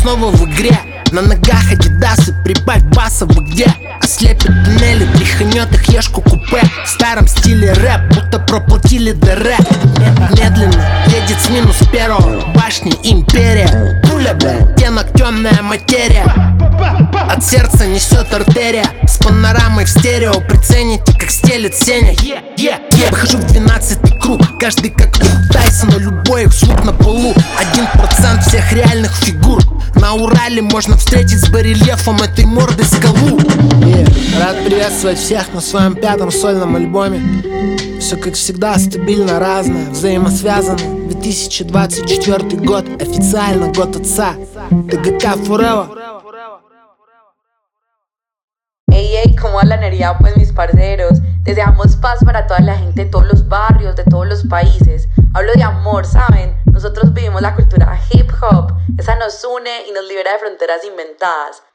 снова в игре. На ногах адидасы, прибавь баса, вы где? Ослепят туннели, тряханет их ешку купе. В старом стиле рэп, будто проплатили ДР. Медленно едет с минус первого, башни империя. Пуля, блядь, оттенок темная материя. От сердца несет артерия. С панорамой в стерео, прицените, как стелет Сеня. Выхожу в 12-й круг, каждый как Тайсона, любой их звук на полу. 1% всех реальных фигур. На Урале можно встретить с барельефом этой морды скалу. Рад приветствовать всех на своем 5-м сольном альбоме. Все как всегда стабильно разное, взаимосвязано. 2024 год, официально год отца. ТГК Forever. Hey, ¿cómo va la energía, pues, mis parceros? Deseamos paz para toda la gente de todos los barrios, de todos los países. Hablo de amor, ¿saben? Nosotros vivimos la cultura hip hop. Esa nos une y nos libera de fronteras inventadas.